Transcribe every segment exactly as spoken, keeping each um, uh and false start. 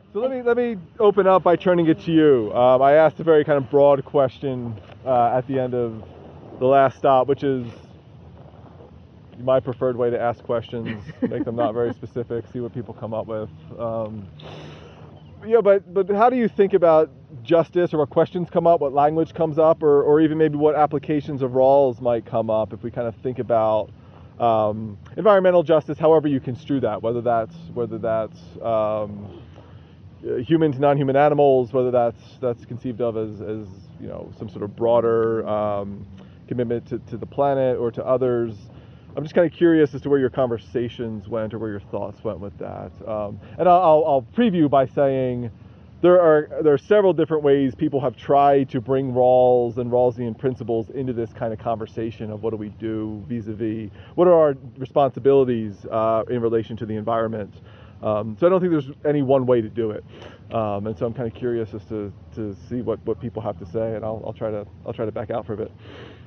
So let me let me open up by turning it to you. Um, I asked a very kind of broad question uh, at the end of the last stop, which is my preferred way to ask questions. Make them not very specific. See what people come up with. Um, yeah, but but how do you think about justice, or what questions come up, what language comes up, or or even maybe what applications of Rawls might come up if we kind of think about um, environmental justice, however you construe that, whether that's whether that's um, human to non-human animals, whether that's that's conceived of as, as you know, some sort of broader um, commitment to, to the planet or to others. I'm just kind of curious as to where your conversations went or where your thoughts went with that. Um, and I'll, I'll preview by saying there are there are several different ways people have tried to bring Rawls and Rawlsian principles into this kind of conversation of what do we do vis-a-vis, what are our responsibilities uh, in relation to the environment. Um, so I don't think there's any one way to do it, um, and so I'm kind of curious as to, to see what, what people have to say, and I'll, I'll try to I'll try to back out for a bit.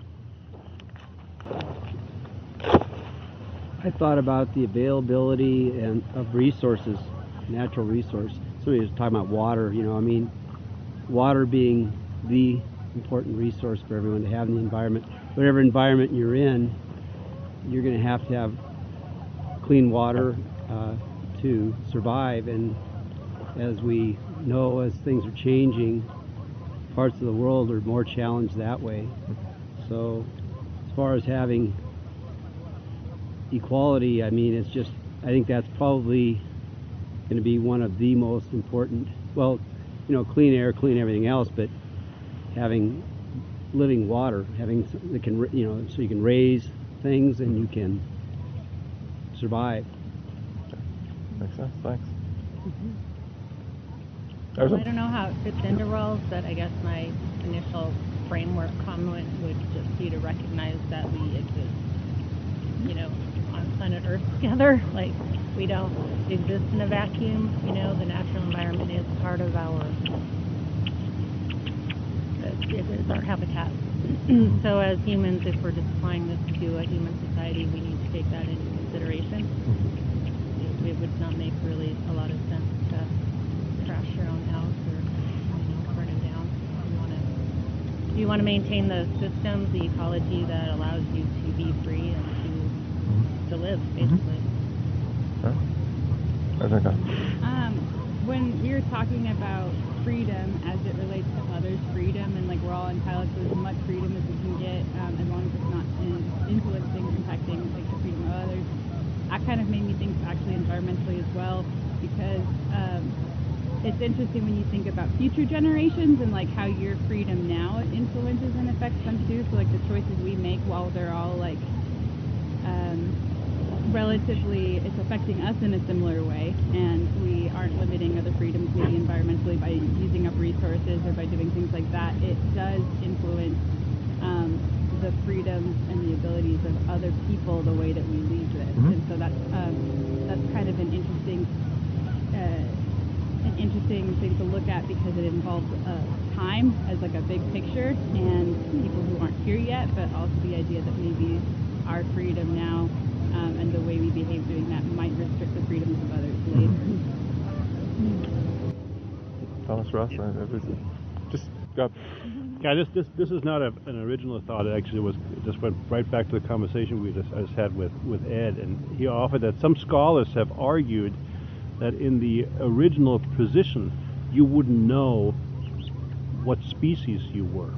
I thought about the availability and of resources, natural resource. Somebody was talking about water. You know, I mean, water being the important resource for everyone to have in the environment. Whatever environment you're in, you're going to have to have clean water Uh, to survive, and as we know, as things are changing, parts of the world are more challenged that way. So as far as having equality, I mean, it's just, I think that's probably going to be one of the most important, well, you know, clean air, clean everything else, but having living water, having that can, you know, so you can raise things and you can survive. Makes sense, thanks. Mm-hmm. Well, I don't know how it fits into Rawls, but I guess my initial framework comment would just be to recognize that we exist, you know, on planet Earth together. Like, we don't exist in a vacuum, you know, the natural environment is part of our, it is our habitat. So as humans, if we're just applying this to a human society, we need to take that into consideration. It would not make really a lot of sense to trash your own house or, you know, burn it down. You want to, you want to maintain the systems, the ecology that allows you to be free and to to live, basically. Mm-hmm. Okay. Um, when we were talking about freedom as it relates to others' freedom, and like we're all entitled to as much freedom as we can get, um, as long as it's not in, influencing, impacting like the freedom of others. That kind of made me think actually environmentally as well, because um, it's interesting when you think about future generations and like how your freedom now influences and affects them too. So like the choices we make while they're all like um, relatively, it's affecting us in a similar way, and we aren't limiting other freedoms maybe environmentally by using up resources or by doing things like that. It does influence um, the freedoms and the abilities of other people the way that we lead this. Mm-hmm. And so that's um, that's kind of an interesting uh, an interesting thing to look at, because it involves uh, time as like a big picture and people who aren't here yet, but also the idea that maybe our freedom now um, and the way we behave doing that might restrict the freedoms of others later. Mm-hmm. Thomas Ross, just go. Yeah, this this this is not a, an original thought. It actually was it just went right back to the conversation we just, just had with, with Ed, and he offered that some scholars have argued that in the original position you wouldn't know what species you were.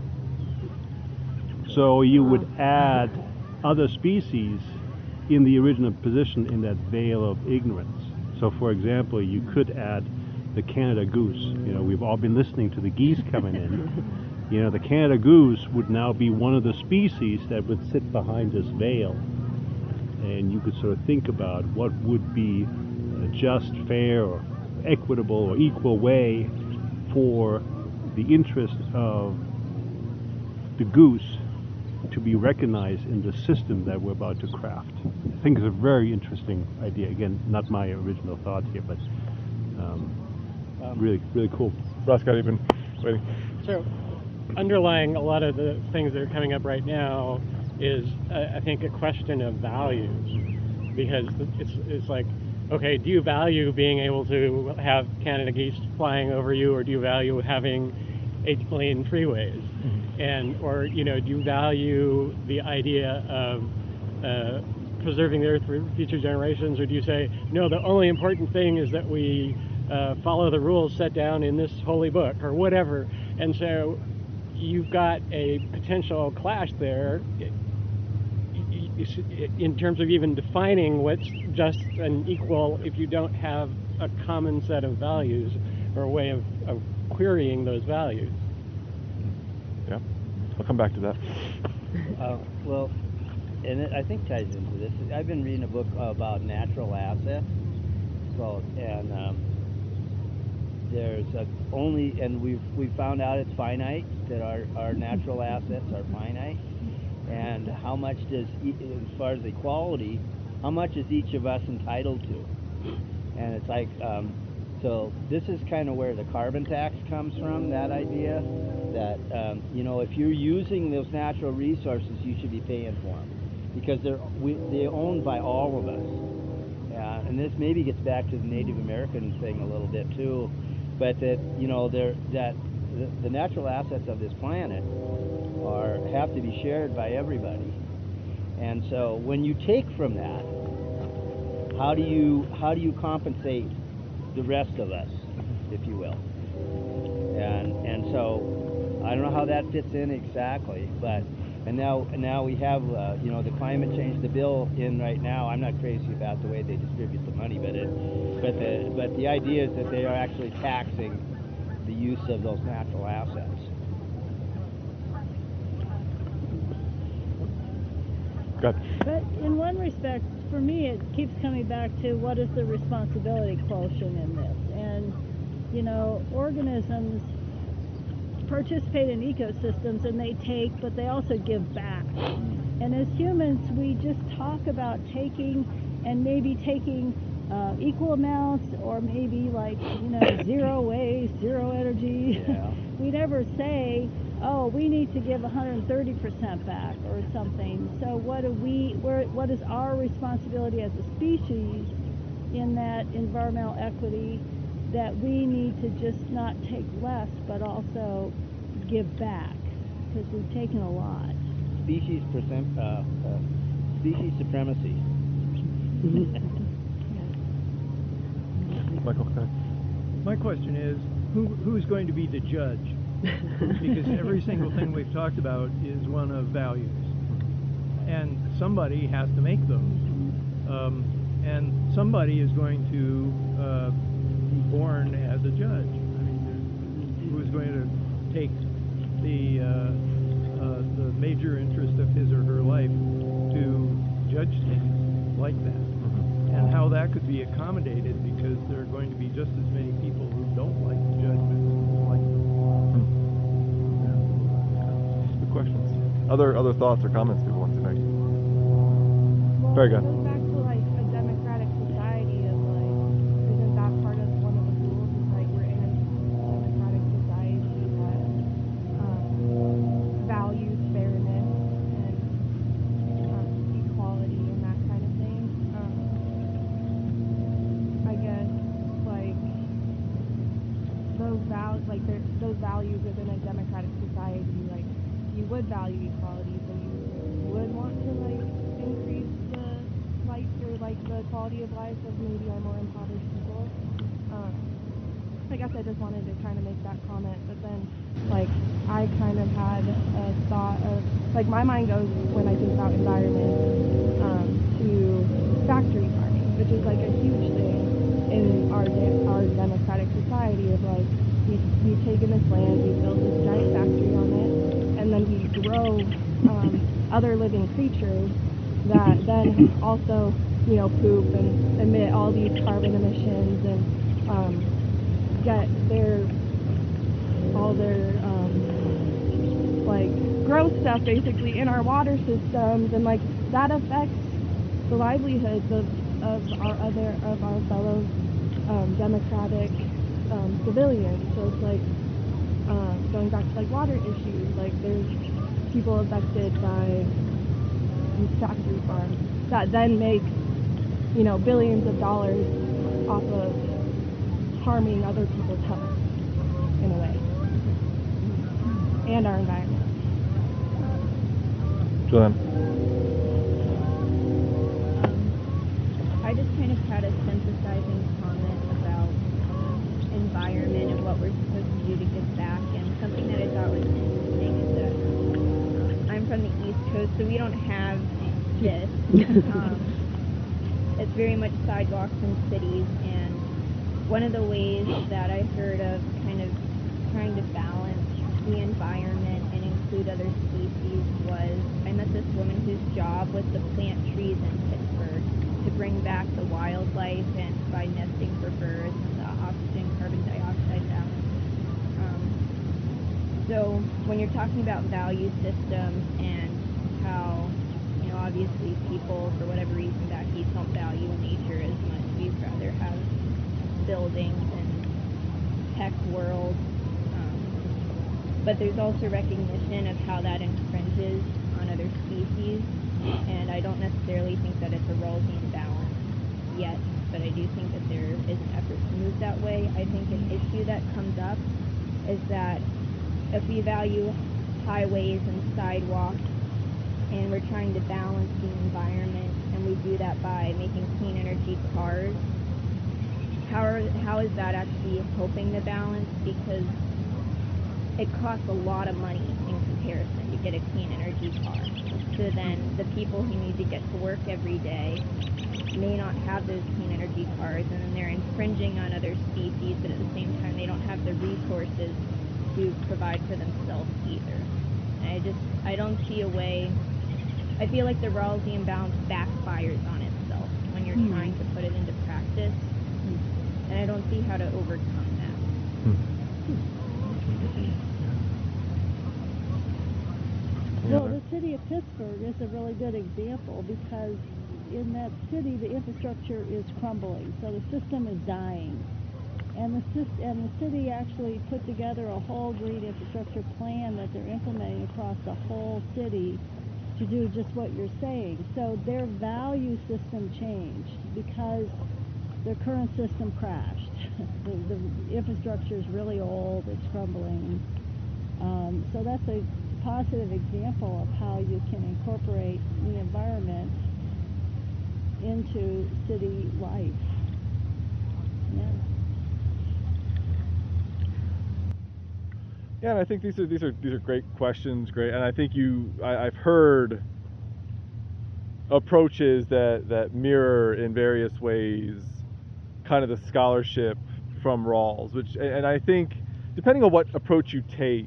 So you would add other species in the original position in that veil of ignorance. So for example, you could add the Canada goose. You know, we've all been listening to the geese coming in. You know, the Canada goose would now be one of the species that would sit behind this veil. And you could sort of think about what would be a just, fair, or equitable, or equal way for the interest of the goose to be recognized in the system that we're about to craft. I think it's a very interesting idea. Again, not my original thought here, but um, um, really, really cool. Ross, got even waiting. So, underlying a lot of the things that are coming up right now is, uh, I think, a question of values, because it's it's like okay, do you value being able to have Canada geese flying over you, or do you value having eight-lane freeways? Mm-hmm. And, or, you know, do you value the idea of uh, preserving the earth for future generations, or do you say, no, the only important thing is that we uh, follow the rules set down in this holy book, or whatever? And so you've got a potential clash there in terms of even defining what's just and equal if you don't have a common set of values or a way of, of querying those values. Yeah, I'll come back to that. Uh, well, and it, I think ties into this. I've been reading a book about natural assets. Called, and um, there's a only, and we've we found out it's finite, that our, our natural assets are finite. And how much does, as far as equality, how much is each of us entitled to? And it's like, um, so this is kind of where the carbon tax comes from, that idea that, um, you know, if you're using those natural resources, you should be paying for them. Because they're, we, they're owned by all of us. Uh, and this maybe gets back to the Native American thing a little bit too. But that, you know, they're, that the, the natural assets of this planet are have to be shared by everybody. And so when you take from that, how do you how do you compensate the rest of us, if you will? And and so I don't know how that fits in exactly, but and now and now we have uh, you know, the climate change, the bill in right now. I'm not crazy about the way they distribute the money, but it but the but the idea is that they are actually taxing the use of those natural assets. Good. But in one respect, for me, it keeps coming back to what is the responsibility quotient in this. And, you know, organisms participate in ecosystems and they take, but they also give back. And as humans, we just talk about taking and maybe taking uh, equal amounts, or maybe like, you know, zero waste, zero energy. Yeah. We never say, oh, we need to give one hundred thirty percent back or something. So what do we, where, what is our responsibility as a species in that environmental equity, that we need to just not take less, but also give back, because we've taken a lot. Species percent, uh, uh, species supremacy. Michael, go ahead. My question is, who who's going to be the judge? Because every single thing we've talked about is one of values, and somebody has to make those, um, and somebody is going to uh, be born as a judge. I mean, who is going to take the uh, uh, the major interest of his or her life to judge things like that, and how that could be accommodated, because there are going to be just as many people who don't like the judgments as like them. Good questions. Other other thoughts or comments people want to make? Well, Very good. It goes back to like a democratic society of like, isn't that part of one of the rules? Is like we're in a democratic society that um, values fairness and um, equality and that kind of thing. Um, I guess like those val like there- those values within a democratic society, like you would value equality, so you would want to like increase the life or like the quality of life of maybe our more impoverished people. Um, I guess I just wanted to kind of make that comment, but then like I kind of had a thought of like my mind goes when I think about environment um, to factory farming, which is like a huge thing in our de- our democratic society of like we we've taken this land, we built this giant factory on it, and then we grow um, other living creatures that then also, you know, poop and emit all these carbon emissions and um, get their all their um, like gross stuff basically in our water systems, and like that affects the livelihoods of, of our other of our fellow um, democratic um, civilians. So it's like uh, going back to like water issues, like there's people affected by these factory farms that then make, you know, billions of dollars off of harming other people's health in a way, and our environment. Julian. I just kind of had a synthesizing comment about environment and what we're supposed to do to give back. And something that I thought was interesting is that I'm from the East Coast, so we don't have this. um, it's very much sidewalks in cities. And one of the ways that I heard of kind of trying to balance the environment and include other species was I met this woman whose job was to plant trees in Pittsburgh to bring back the wildlife and provide nesting for birds and the oxygen carbon dioxide balance. Um, so when you're talking about value systems and how, you know, obviously people, for whatever reason, back east don't value nature as much. We'd rather have buildings and tech world. Um, but there's also recognition of how that infringes on other species. And I don't necessarily think that it's a Rawlsian balance yet, but I do think that there is an effort to move that way. I think an issue that comes up is that if we value highways and sidewalks and we're trying to balance the environment and we do that by making clean energy cars, how, are, how is that actually helping the balance? Because it costs a lot of money in comparison to get a clean energy car. So then the people who need to get to work every day may not have those clean energy cars, and then they're infringing on other species, but at the same time they don't have the resources to provide for themselves either. And I just, I don't see a way, I feel like the Rawlsian balance backfires on itself when you're mm-hmm. trying to put it into practice, mm-hmm. and I don't see how to overcome that. Mm-hmm. Well, the city of Pittsburgh is a really good example because in that city the infrastructure is crumbling, so the system is dying. And the, and the city actually put together a whole green infrastructure plan that they're implementing across the whole city to do just what you're saying. So their value system changed because their current system crashed. the, the infrastructure is really old, it's crumbling. Um, so that's a positive example of how you can incorporate the environment into city life. Yeah. Yeah, and I think these are these are these are great questions, great, and I think you I, I've heard approaches that that mirror in various ways kind of the scholarship from Rawls, which and I think depending on what approach you take,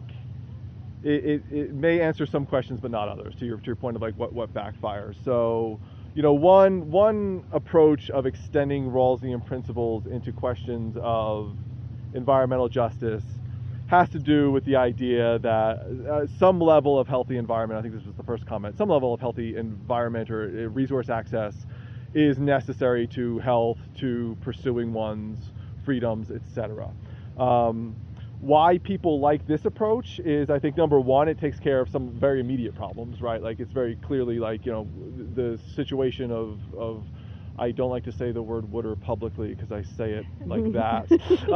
It, it, it may answer some questions but not others, to your to your point of like what, what backfires. So, you know, one one approach of extending Rawlsian principles into questions of environmental justice has to do with the idea that uh, some level of healthy environment, I think this was the first comment, some level of healthy environment or resource access is necessary to health, to pursuing one's freedoms, et cetera. Um, Why people like this approach is, I think, number one, it takes care of some very immediate problems, right? Like it's very clearly like, you know, the situation of, of I don't like to say the word water publicly because I say it like that.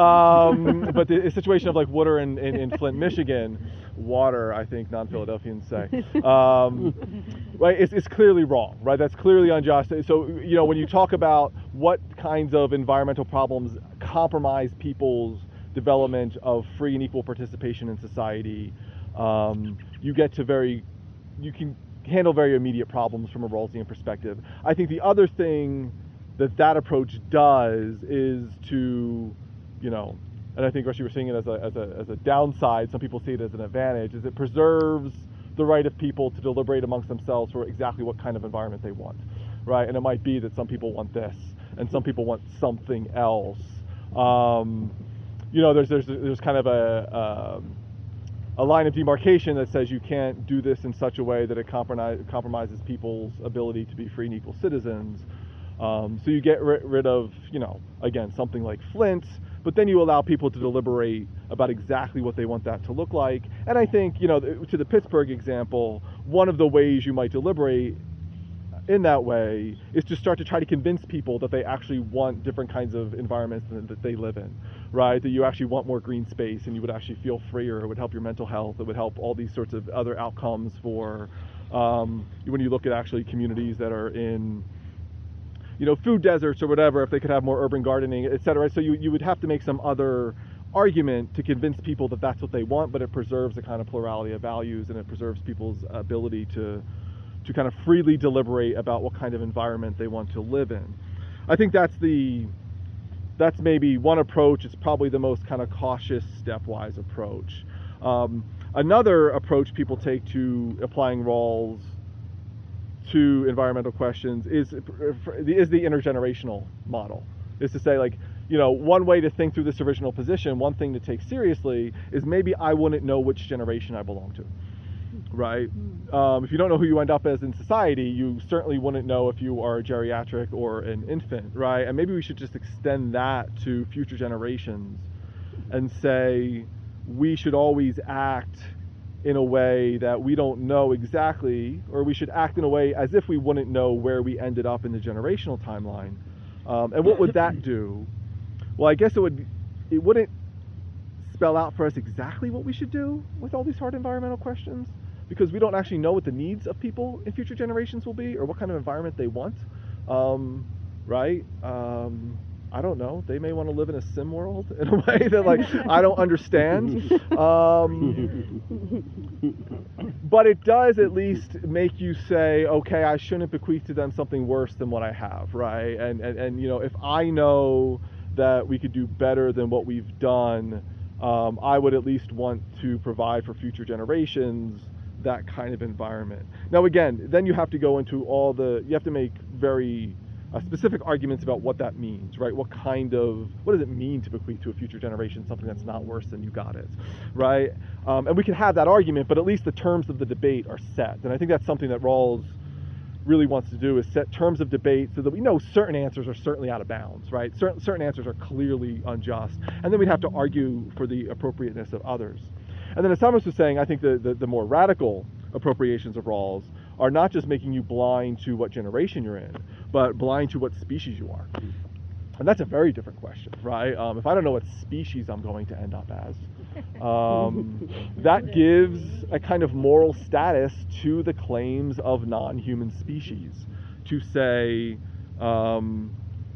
um, but the situation of like water in, in, in Flint, Michigan, water, I think non-Philadelphians say, um, right? It's, it's clearly wrong, right? That's clearly unjust. So, you know, when you talk about what kinds of environmental problems compromise people's development of free and equal participation in society, um, you get to very, you can handle very immediate problems from a Rawlsian perspective. I think the other thing that that approach does is to, you know, and I think Rusty was seeing it as a, as a, as a downside, some people see it as an advantage, is it preserves the right of people to deliberate amongst themselves for exactly what kind of environment they want, right? And it might be that some people want this and some people want something else. Um, You know, there's there's there's kind of a um, a line of demarcation that says you can't do this in such a way that it compromise, compromises people's ability to be free and equal citizens. Um, so you get ri- rid of, you know, again, something like Flint, but then you allow people to deliberate about exactly what they want that to look like. And I think, you know, to the Pittsburgh example, one of the ways you might deliberate in that way is to start to try to convince people that they actually want different kinds of environments than, that they live in, right? That you actually want more green space and you would actually feel freer. It would help your mental health. It would help all these sorts of other outcomes for um, when you look at actually communities that are in, you know, food deserts or whatever, if they could have more urban gardening, et cetera. So you, you would have to make some other argument to convince people that that's what they want, but it preserves a kind of plurality of values and it preserves people's ability to to kind of freely deliberate about what kind of environment they want to live in. I think that's the that's maybe one approach. It's probably the most kind of cautious, stepwise approach. Um, another approach people take to applying Rawls to environmental questions is is the intergenerational model. Is to say, like, you know, one way to think through this original position, one thing to take seriously is maybe I wouldn't know which generation I belong to, right? Um, if you don't know who you end up as in society, you certainly wouldn't know if you are a geriatric or an infant, right? And maybe we should just extend that to future generations and say we should always act in a way that we don't know exactly, or we should act in a way as if we wouldn't know where we ended up in the generational timeline. Um, and what would that do? Well, I guess it would, it wouldn't spell out for us exactly what we should do with all these hard environmental questions, because we don't actually know what the needs of people in future generations will be or what kind of environment they want, um, right? Um, I don't know. They may want to live in a sim world in a way that, like, I don't understand. Um, but it does at least make you say, okay, I shouldn't bequeath to them something worse than what I have, right? And, and, and you know, if I know that we could do better than what we've done, um, I would at least want to provide for future generations that kind of environment. Now, again, then you have to go into all the, you have to make very uh, specific arguments about what that means, right? What kind of, what does it mean to bequeath to a future generation something that's not worse than you got it, right? Um, and we can have that argument, but at least the terms of the debate are set. And I think that's something that Rawls really wants to do, is set terms of debate so that we know certain answers are certainly out of bounds, right? Certain, certain answers are clearly unjust. And then we'd have to argue for the appropriateness of others. And then as Thomas was saying, I think the, the, the more radical appropriations of Rawls are not just making you blind to what generation you're in, but blind to what species you are. And that's a very different question, right? Um, if I don't know what species I'm going to end up as, um, that gives a kind of moral status to the claims of non-human species, to say, um,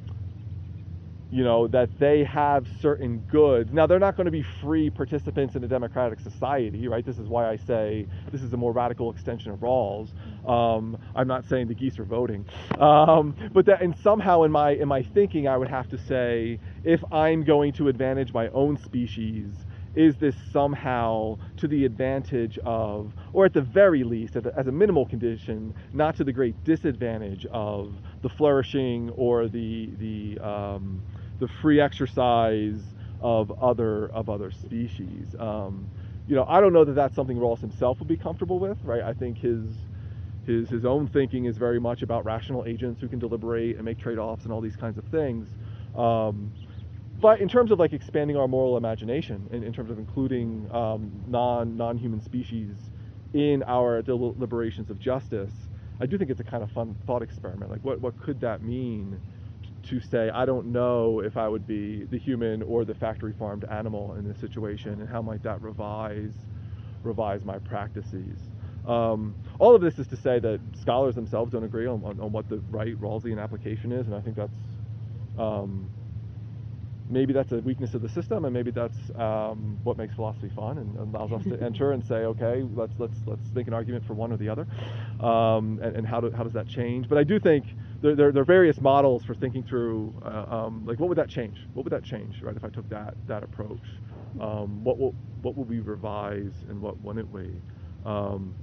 you know, that they have certain goods. Now, they're not going to be free participants in a democratic society, right? This is why I say this is a more radical extension of Rawls. Um, I'm not saying the geese are voting, um, but that, and somehow in my in my thinking, I would have to say, if I'm going to advantage my own species, is this somehow to the advantage of, or at the very least, as a minimal condition, not to the great disadvantage of the flourishing or the the um, the free exercise of other of other species. Um, you know, I don't know that that's something Rawls himself would be comfortable with, right? I think his his his own thinking is very much about rational agents who can deliberate and make trade-offs and all these kinds of things. Um, But in terms of like expanding our moral imagination, in, in terms of including um, non, non-human species in our deliberations of justice, I do think it's a kind of fun thought experiment. Like what, what could that mean to say, I don't know if I would be the human or the factory farmed animal in this situation, and how might that revise, revise my practices? Um, all of this is to say that scholars themselves don't agree on, on, on what the right Rawlsian application is, and I think that's, um, maybe that's a weakness of the system, and maybe that's um, what makes philosophy fun and allows us to enter and say, okay, let's let's let's make an argument for one or the other, um, and, and how do, how does that change? But I do think there there, there are various models for thinking through, uh, um, like what would that change? What would that change, right? If I took that that approach, um, what will what will we revise and what wouldn't we? Um,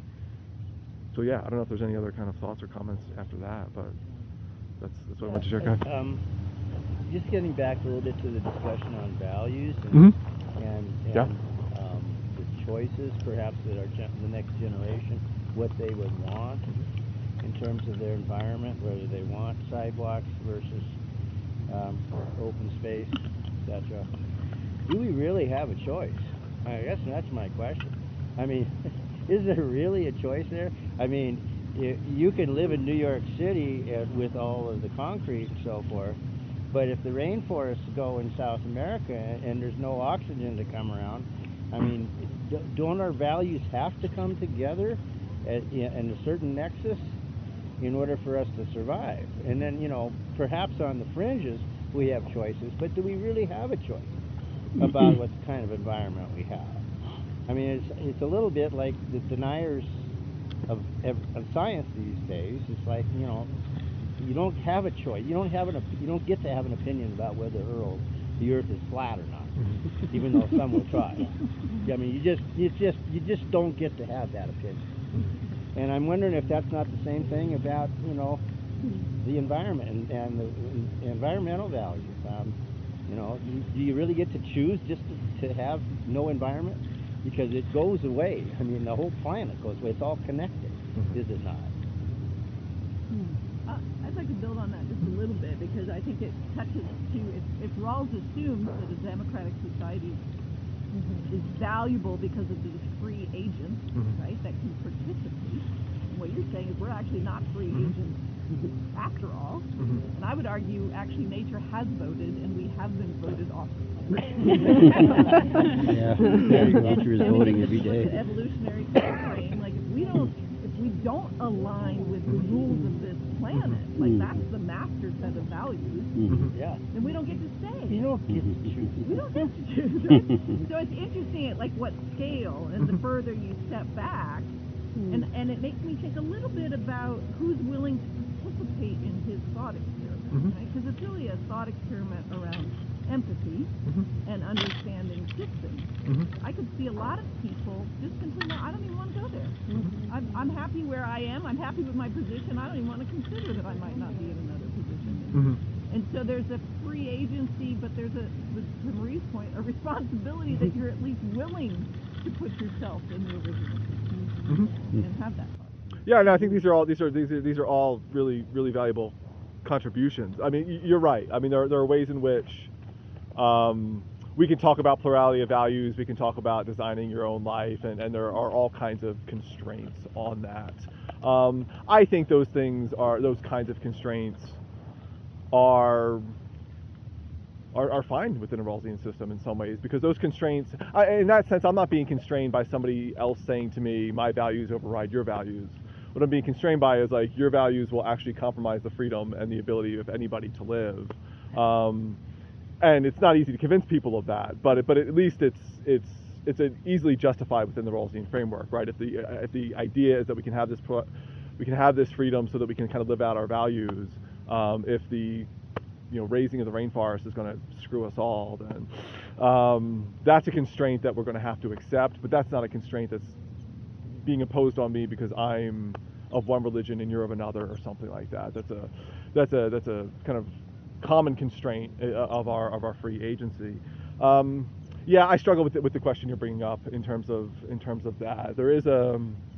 so yeah, I don't know if there's any other kind of thoughts or comments after that, but that's that's what I want to check on. Um, Just getting back a little bit to the discussion on values and Mm-hmm. and, and Yeah. um, the choices perhaps that our gen- the next generation, what they would want in terms of their environment, whether they want sidewalks versus um, open space, et cetera. Do we really have a choice? I guess that's my question. I mean, is there really a choice there? I mean, y you can live in New York City uh, with all of the concrete and so forth, but if the rainforests go in South America and there's no oxygen to come around, I mean, d don't our values have to come together at, in a certain nexus in order for us to survive? And then, you know, perhaps on the fringes we have choices, but do we really have a choice about what kind of environment we have? I mean, it's, it's a little bit like the deniers of, of science these days. It's like, you know, you don't have a choice. You don't have an. You don't get to have an opinion about whether Earl, the Earth is flat or not, even though some will try. I mean, you just, you just, you just don't get to have that opinion. And I'm wondering if that's not the same thing about, you know, the environment and, and the, the environmental values. Um, you know, do, do you really get to choose just to, to have no environment? Because it goes away. I mean, the whole planet goes away. It's all connected, is it not? Uh, I'd like to build on that just a little bit, because I think it touches to, if, if Rawls assumes that a democratic society mm-hmm. is valuable because of these free agents, mm-hmm. right, that can participate, and what you're saying is we're actually not free mm-hmm. agents after all, mm-hmm. and I would argue actually nature has voted and we have been voted off. Yeah, nature is voting every day. The evolutionary frame, like if we don't, if we don't align with the rules of this planet, like that's the master set of values, mm-hmm. yeah, then we don't get to stay. You don't get to choose. We don't get to choose. Right? So it's interesting at like what scale, and the further you step back, and and it makes me think a little bit about who's willing to participate in his thought experiment, mm-hmm. right? Because it's really a thought experiment around empathy mm-hmm. and understanding systems. Mm-hmm. I could see a lot of people just simply, no, I don't even want to go there. Mm-hmm. I'm, I'm happy where I am. I'm happy with my position. I don't even want to consider that I might not be in another position. Mm-hmm. And so there's a free agency, but there's a, to Marie's point, a responsibility that you're at least willing to put yourself in the original system mm-hmm. and have that. Yeah, no, I think these are all these are these are these are all really really valuable contributions. I mean, you're right. I mean, there there are ways in which um, we can talk about plurality of values. We can talk about designing your own life, and, and there are all kinds of constraints on that. Um, I think those things are those kinds of constraints are. Are, are fine within a Rawlsian system in some ways, because those constraints, I, in that sense, I'm not being constrained by somebody else saying to me, my values override your values. What I'm being constrained by is like, your values will actually compromise the freedom and the ability of anybody to live. Um, and it's not easy to convince people of that, but it, but at least it's it's it's easily justified within the Rawlsian framework, right? If the if the idea is that we can have this pro, we can have this freedom so that we can kind of live out our values. Um, if the you know, raising of the rainforest is going to screw us all, then um, that's a constraint that we're going to have to accept, but that's not a constraint that's being imposed on me because I'm of one religion and you're of another or something like that. That's a that's a that's a kind of common constraint of our of our free agency. Um, yeah, I struggle with it, with the question you're bringing up in terms of in terms of that. There is a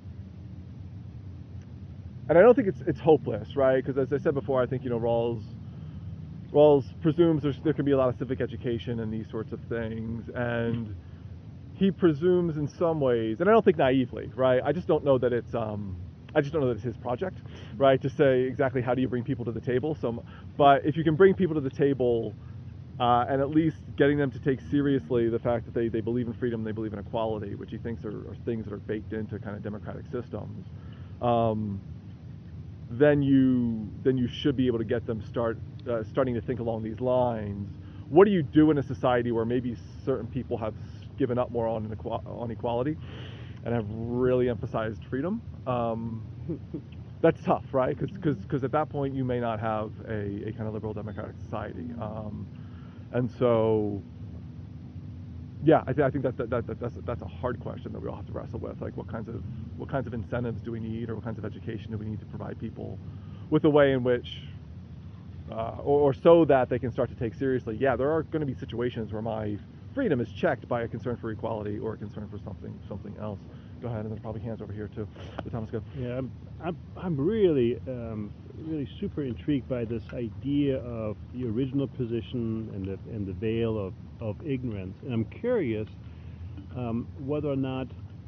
and I don't think it's it's hopeless, right? Because as I said before, I think you know Rawls Rawls presumes there's, there can be a lot of civic education and these sorts of things, and he presumes in some ways, and I don't think naively, right? I just don't know that it's, um, I just don't know that it's his project, right? To say exactly how do you bring people to the table. So, but if you can bring people to the table, uh, and at least getting them to take seriously the fact that they, they believe in freedom, they believe in equality, which he thinks are, are things that are baked into kind of democratic systems. Um, then you then you should be able to get them start uh, starting to think along these lines. What do you do in a society where maybe certain people have given up more on inequality, on equality and have really emphasized freedom? Um, that's tough, right? Because because at that point you may not have a, a kind of liberal democratic society, um, and so yeah, I, th I think that, that, that, that that's that's a hard question that we all have to wrestle with. Like, what kinds of what kinds of incentives do we need, or what kinds of education do we need to provide people with a way in which, uh, or, or so that they can start to take seriously. Yeah, there are going to be situations where my freedom is checked by a concern for equality or a concern for something something else. Go ahead, and there's probably hands over here too. Thomas, go. Yeah, I'm I'm, I'm really um, really super intrigued by this idea of the original position and the and the veil of of ignorance, and I'm curious um, whether or not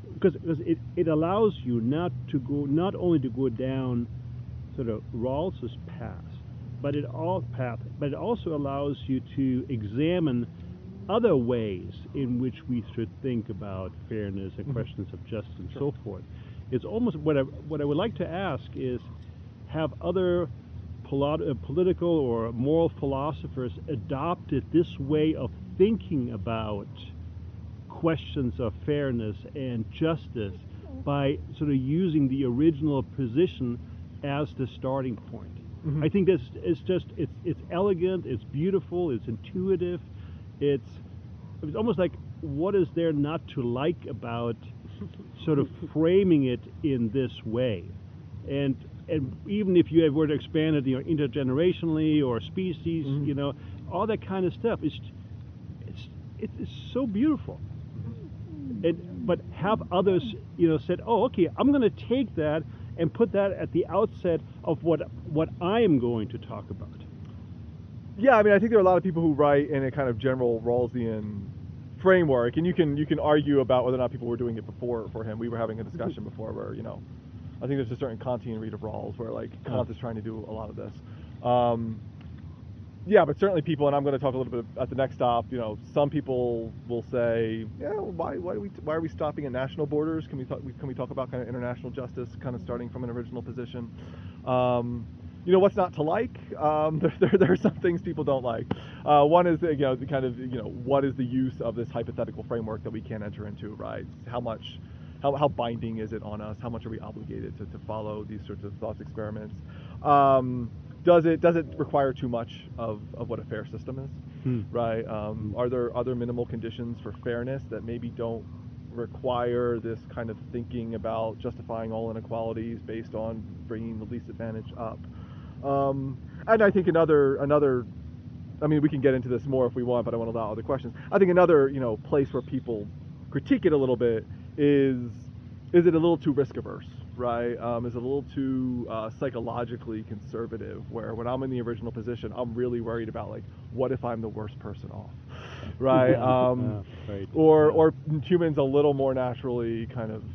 because because it, it allows you not to go not only to go down sort of Rawls's path, but it all path, but it also allows you to examine other ways in which we should think about fairness and Mhm. questions of justice and Sure. so forth. It's almost what I what I would like to ask is, have other polo- uh, political or moral philosophers adopted this way of thinking about questions of fairness and justice by sort of using the original position as the starting point? Mhm. I think this it's just it's it's elegant, it's beautiful, it's intuitive, it's it's almost like, what is there not to like about sort of framing it in this way? And and even if you were to expand it, you know, intergenerationally or species, Mhm. you know, all that kind of stuff, it's it's it's, it's so beautiful. And but have others, you know, said, oh, okay, I'm going to take that and put that at the outset of what what I am going to talk about. Yeah, I mean, I think there are a lot of people who write in a kind of general Rawlsian framework, and you can you can argue about whether or not people were doing it before for him. We were having a discussion before where, you know, I think there's a certain Kantian read of Rawls where, like, Kant Oh. is trying to do a lot of this. Um, yeah, but certainly people, and I'm going to talk a little bit at the next stop. You know, some people will say, yeah, well, why why do we why are we stopping at national borders? Can we talk can we talk about kind of international justice, kind of starting from an original position? Um, you know, what's not to like? Um, there, there, there are some things people don't like. Uh, one is, you know, the kind of, you know, what is the use of this hypothetical framework that we can't enter into, right? How much, how, how binding is it on us? How much are we obligated to, to follow these sorts of thoughts experiments? Um, does it does it require too much of, of what a fair system is, Hmm. right? Um, are there other minimal conditions for fairness that maybe don't require this kind of thinking about justifying all inequalities based on bringing the least advantage up? Um, and I think another another, I mean, we can get into this more if we want, but I want to allow other questions. I think another, you know, place where people critique it a little bit is is it a little too risk averse, right? Um, is it a little too uh, psychologically conservative? Where when I'm in the original position, I'm really worried about, like, what if I'm the worst person off, right? Um, Yeah, right. Or Yeah. or humans a little more naturally kind of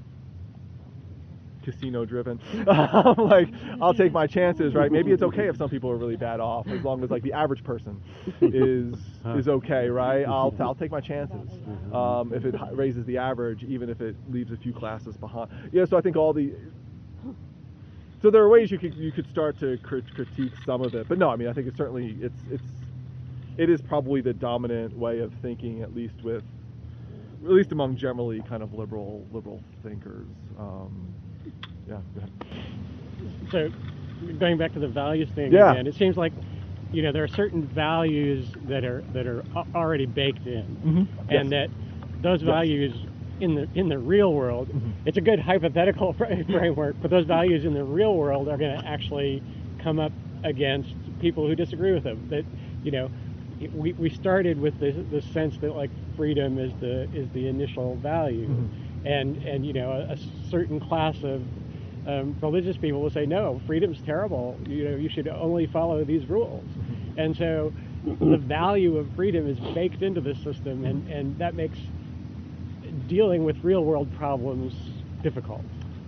casino driven. Like, I'll take my chances, right? Maybe it's okay if some people are really bad off, as long as, like, the average person is is okay, right? I'll I'll take my chances. Um, if it hi- raises the average, even if it leaves a few classes behind. Yeah, so I think all the so there are ways you could you could start to crit- critique some of it, but no, I mean, I think it's certainly it's it's it is probably the dominant way of thinking, at least with at least among generally kind of liberal liberal thinkers. Um, yeah, go ahead. So, going back to the values thing Yeah. again, it seems like, you know, there are certain values that are that are a- already baked in, Mhm. and Yes. that those Yes. values in the in the real world, Mhm. it's a good hypothetical fra- framework, but those values in the real world are going to actually come up against people who disagree with them. That, you know, it- we we started with the the sense that, like, freedom is the is the initial value, Mhm. and and you know, a, a certain class of um, religious people will say, no, freedom's terrible. You know, you should only follow these rules. And so the value of freedom is baked into the system, and, and that makes dealing with real world problems difficult.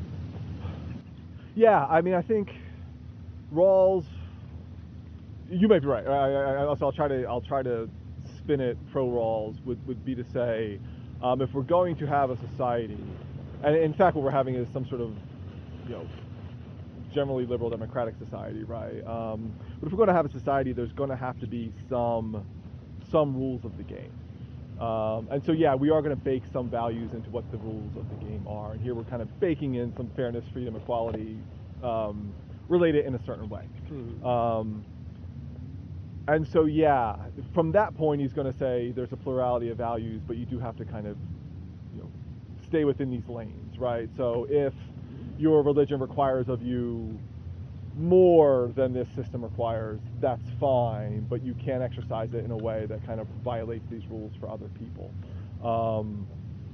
Yeah, I mean, I think Rawls. You may be right. I, I, I, so I'll try to I'll try to spin it pro Rawls would, would be to say, um, if we're going to have a society, and in fact what we're having is some sort of, you know, generally liberal democratic society, right? Um, but if we're going to have a society, there's going to have to be some some rules of the game. Um, and so, yeah, we are going to bake some values into what the rules of the game are. And here we're kind of baking in some fairness, freedom, equality, um, related in a certain way. Mhm. Um, and so, yeah, from that point, he's going to say there's a plurality of values, but you do have to kind of, you know, stay within these lanes, right? So if your religion requires of you more than this system requires, that's fine, but you can't exercise it in a way that kind of violates these rules for other people. Um,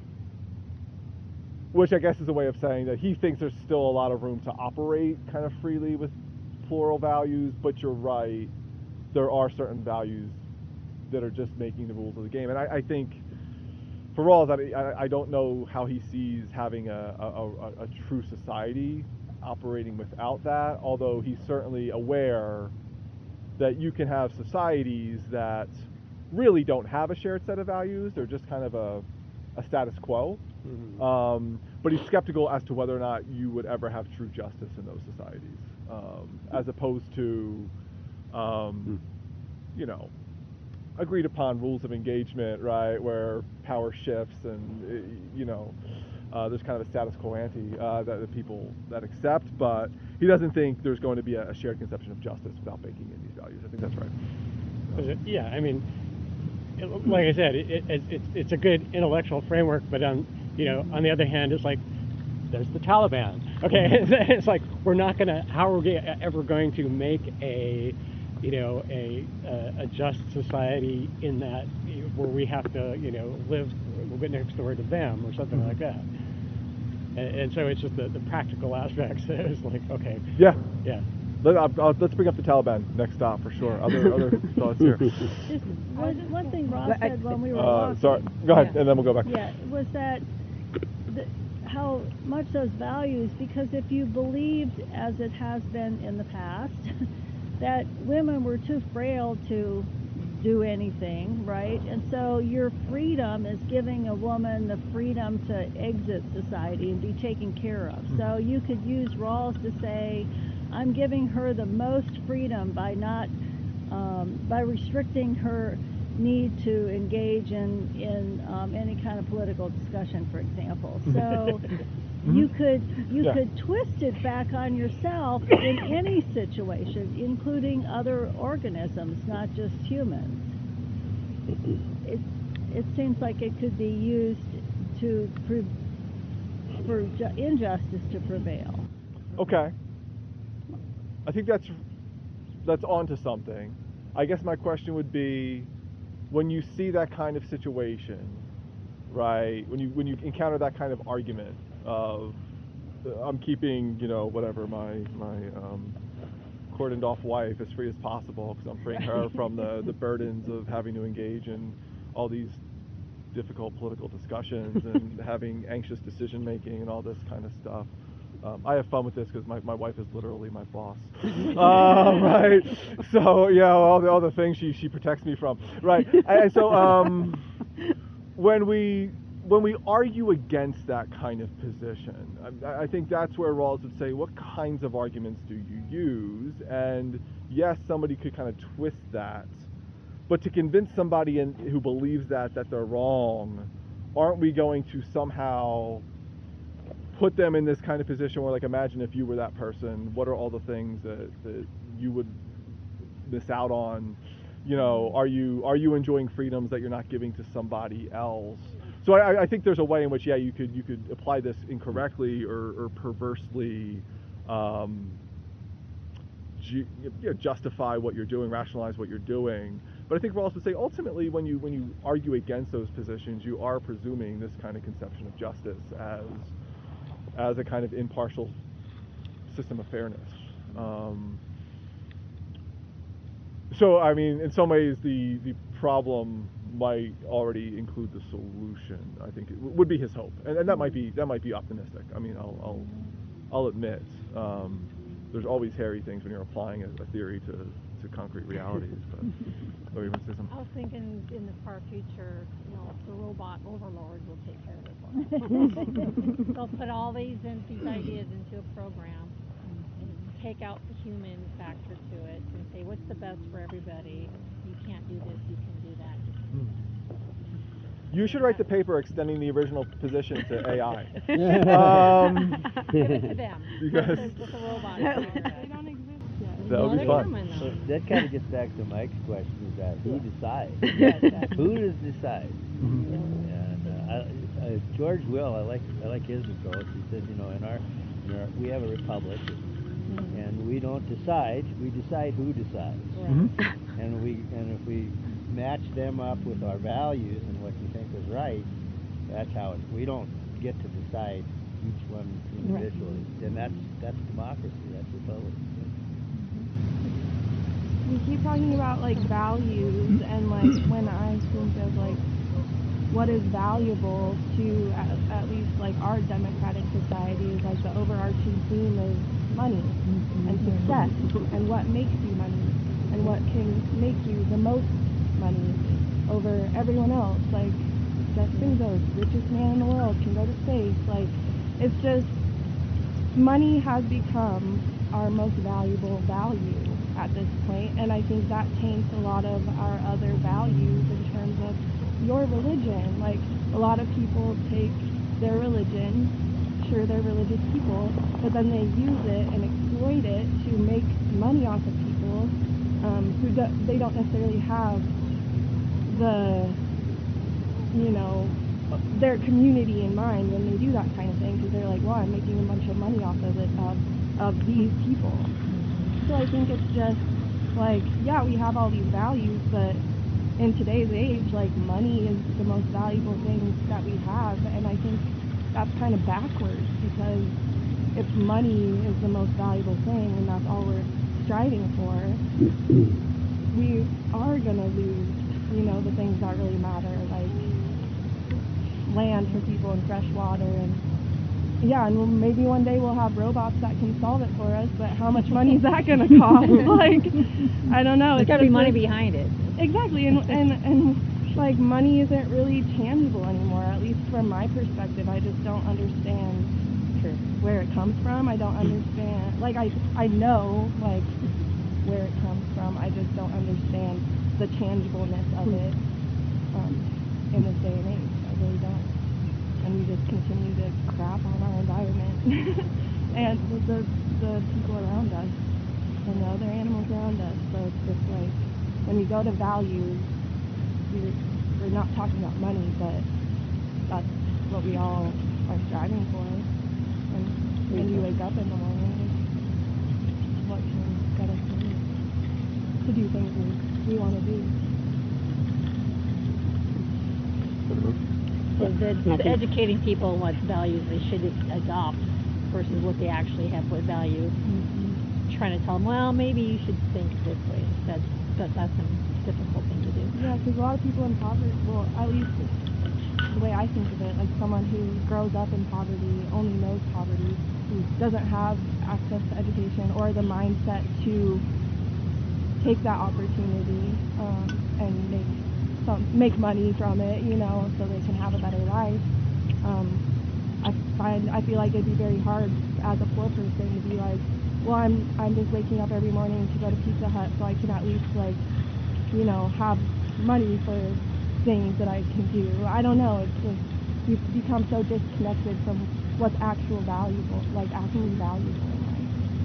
which I guess is a way of saying that he thinks there's still a lot of room to operate kind of freely with plural values, but you're right, there are certain values that are just making the rules of the game. And I, I think for Rawls, I, I, I don't know how he sees having a, a, a, a true society operating without that, although he's certainly aware that you can have societies that really don't have a shared set of values. They're just kind of a, a status quo. Mm-hmm. um, but he's skeptical as to whether or not you would ever have true justice in those societies, um, as opposed to, um, mm. you know, agreed upon rules of engagement, right, where power shifts and, you know, uh, there's kind of a status quo ante uh, that the people that accept, but he doesn't think there's going to be a, a shared conception of justice without baking in these values. I think that's right. So. Yeah, I mean, it, like I said, it, it, it's it's a good intellectual framework, but on you know on the other hand, it's like there's the Taliban. Okay, it's like we're not gonna. How are we ever going to make a you know, a, a, a just society in that where we have to, you know, live a little bit next door to them or something mm-hmm. like that. And, and so it's just the, the practical aspects. It's like, okay. Yeah. Yeah. Let, I'll, I'll, let's bring up the Taliban next stop for sure. Other other thoughts here. Just one, one thing Ross said when we were uh, walking. Sorry. Go ahead, yeah. and then we'll go back. Yeah, was that the, how much those values, because if you believed, as it has been in the past, that women were too frail to do anything, right? And so your freedom is giving a woman the freedom to exit society and be taken care of. So you could use Rawls to say, I'm giving her the most freedom by not, um, by restricting her need to engage in, in um, any kind of political discussion, for example. So you could you yeah. could twist it back on yourself in any situation, including other organisms, not just humans. It it seems like it could be used to pre- for ju- injustice to prevail. Okay. I think that's that's onto something. I guess my question would be, when you see that kind of situation, right? When you when you encounter that kind of argument of uh, I'm keeping, you know, whatever, my my um, cordoned off wife as free as possible because I'm freeing her from the, the burdens of having to engage in all these difficult political discussions and having anxious decision making and all this kind of stuff. Um, I have fun with this because my, my wife is literally my boss, um, right? So yeah, all the all the things she, she protects me from, right? And so um, when we when we argue against that kind of position, I, I think that's where Rawls would say, what kinds of arguments do you use? And yes, somebody could kind of twist that, but to convince somebody in, who believes that that they're wrong, aren't we going to somehow put them in this kind of position where, like, imagine if you were that person, what are all the things that, that you would miss out on? You know, are you are you enjoying freedoms that you're not giving to somebody else? So I, I think there's a way in which, yeah, you could you could apply this incorrectly or, or perversely, um, ju- you know, justify what you're doing, rationalize what you're doing. But I think Rawls would say, ultimately, when you when you argue against those positions, you are presuming this kind of conception of justice as as a kind of impartial system of fairness. Um, so, I mean, in some ways, the, the problem might already include the solution. I think it would be his hope, and, and that might be that might be optimistic. I mean, I'll I'll, I'll admit um, there's always hairy things when you're applying a, a theory to, to concrete realities. But oh, you want to say something? I was thinking in the far future, you know, the robot overlords will take care of this one. They'll put all these in, these ideas into a program and take out the human factor to it and say, what's the best for everybody? You can't do this, you can do that. You should write the paper extending the original position to A I. um, Give it to them. You guys, with, with the robot. They don't exist yet. that would be fun. So that kind of gets back to Mike's question: is that who decides? Yes, exactly. Who does decide? Mm-hmm. And uh, I, uh, George Will, I like I like his approach. He said, you know, in our, in our we have a republic, mm-hmm. and we don't decide. We decide who decides. Right. Mm-hmm. And we and if we match them up with our values and what we think is right, that's how it. We don't get to decide each one individually, right. And that's that's democracy. That's republic. We keep talking about like values, and like when I think of like what is valuable to at, at least like our democratic society is like the overarching theme is money and success and what makes you money and what can make you the most money over everyone else. Like Jeff Bezos, richest man in the world, can go to space. Like it's just money has become our most valuable value at this point, and I think that taints a lot of our other values in terms of your religion. Like a lot of people take their religion, sure they're religious people, but then they use it and exploit it to make money off of people um, who do, they don't necessarily have the, you know, their community in mind when they do that kind of thing, because they're like, well, I'm making a bunch of money off of it, of, of these people. So I think it's just like, yeah, we have all these values, but in today's age, like money is the most valuable thing that we have, and I think that's kind of backwards, because if money is the most valuable thing and that's all we're striving for, we are going to lose, you know, the things that really matter, like land for people and fresh water, and yeah, and maybe one day we'll have robots that can solve it for us, but how much money is that going to cost? Like, I don't know. There's got to be money like, behind it. Exactly, and, and and like money isn't really tangible anymore, at least from my perspective. I just don't understand True. where it comes from. I don't understand, like I, I know like where it comes from, I just don't understand the tangibleness of it um, in this day and age. I really don't. And we just continue to crap on our environment and the, the the people around us and the other animals around us. So it's just like, when we go to values, we're, we're not talking about money, but that's what we all are striving for. And when you wake up in the morning, it's what can get us through to do things we, we want to do. So the, the educating people on what values they should adopt versus what they actually have what value. Mm-hmm. Trying to tell them, well, maybe you should think this way. That's that, that's a difficult thing to do. Yeah, because a lot of people in poverty, well, at least the way I think of it, like someone who grows up in poverty, only knows poverty, who doesn't have access to education or the mindset to take that opportunity um, and make some make money from it, you know, so they can have a better life. Um, I find I feel like it'd be very hard as a poor person to be like, well, I'm I'm just waking up every morning to go to Pizza Hut so I can at least like, you know, have money for things that I can do. I don't know. It's just we've become so disconnected from what's actual valuable, like actually valuable in life.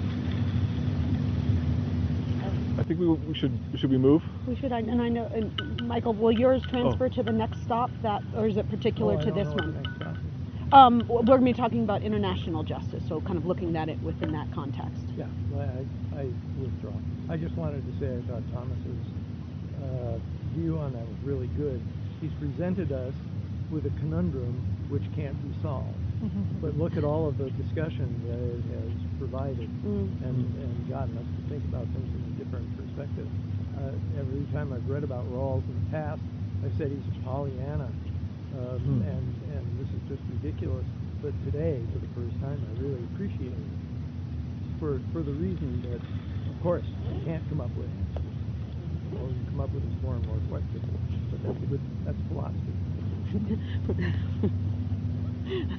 I think we, we should should we move? We should, and I know, and Michael, will yours transfer Oh. to the next stop, that, or is it particular Oh, I to don't this know what one? the next stop is. Um, we're going to be talking about international justice, so kind of looking at it within that context. Yeah, well, I, I withdraw. I just wanted to say I thought Thomas's uh, view on that was really good. He's presented us with a conundrum which can't be solved. Mm-hmm. But look at all of the discussion that it has provided mm. and, and gotten us to think about things from a different perspective. Uh, every time I've read about Rawls in the past, I've said he's a Pollyanna, um, mm. and, and this is just ridiculous. But today, for the first time, I really appreciate it for, for the reason that, of course, you can't come up with answers. All you come up with is more and more questions. But that's a good, that's philosophy.